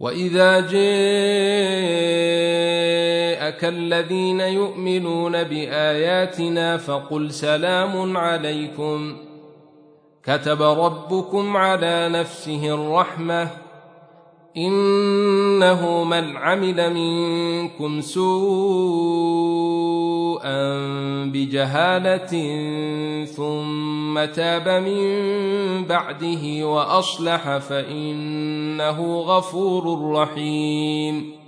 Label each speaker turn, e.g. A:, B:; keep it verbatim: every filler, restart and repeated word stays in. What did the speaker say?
A: وإذا جاءك الذين يؤمنون بآياتنا فقل سلام عليكم كتب ربكم على نفسه الرحمة إنه من عمل منكم سوءا بجهالة ثم تاب من بعده وأصلح فإنه غفور رحيم.